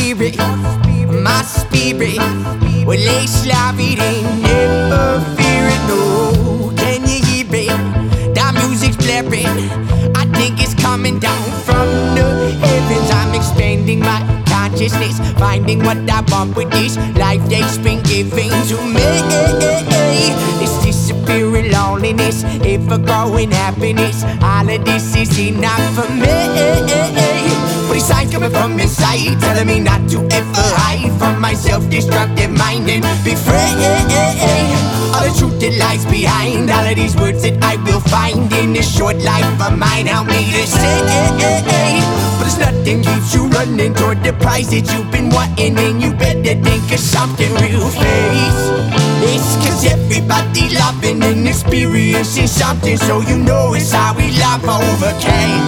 my spirit. Well, it's love it ain't never fear it, no. Can you hear it? That music's blaring. I think it's coming down from the heavens. I'm expanding my consciousness, finding what I want with this life that's been given to me. This disappearing loneliness, ever-growing happiness, all of this is enough for me. But these signs coming from inside, telling me not to ever hide from my self-destructive mind and be free. All the truth that lies behind all of these words that I will find in this short life of mine. Help me to say, but there's nothing keeps you running toward the prize that you've been wanting, and you better think of something real face. It's cause everybody loving and experiencing something, so you know it's how we love overcame.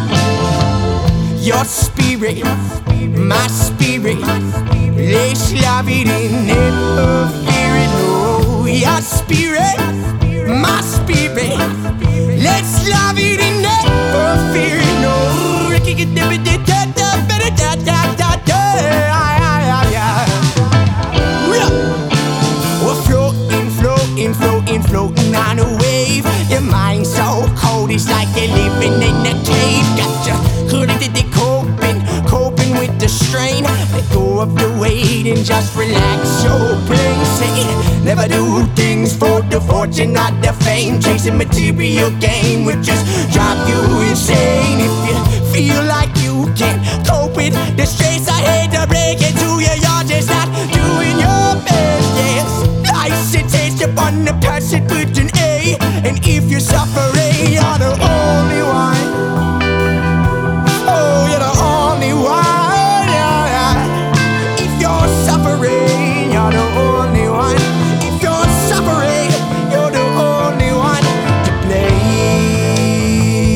Your spirit, my spirit, let's love it and never fear it, no. Your spirit, my spirit, let's love it and never fear it, no. We're floating, floating, floating, floating on a wave. Your mind's so cold, it's like you're living in a cave. Got you coping with the strain. Let go of the weight and just relax your brain. Say, never do things for the fortune, not the fame. Chasing material gain would just drive you insane. If you feel like you can't cope with the stress, I hate to break it to you, you're just not doing your best. Yes, life's a taste upon the person with an A, and if you're suffering, you're the only one. Oh, you're the only one, yeah. If you're suffering, you're the only one. If you're suffering, you're the only one to blame.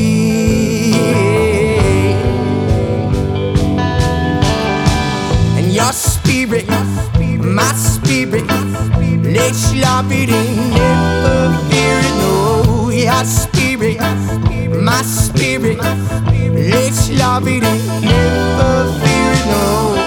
And your spirit, my spirit, let's love it and never fear it, no. Your spirit, my spirit, let's love it and never fear it, no.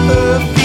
never